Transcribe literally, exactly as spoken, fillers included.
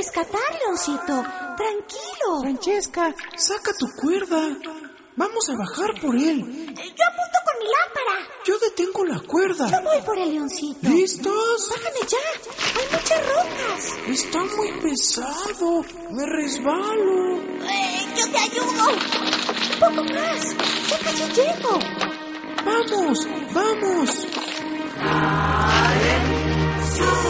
rescatar, Leoncito. Tranquilo. Francesca, saca tu cuerda. Vamos a bajar por él. Yo apunto con mi lámpara. Yo detengo la cuerda. Yo voy por el Leoncito. ¿Listos? Bájame ya. Hay muchas rocas. Está muy pesado. Me resbalo. Eh, yo te ayudo. Un poco más. Ya casi llego. Vamos, vamos. Karen,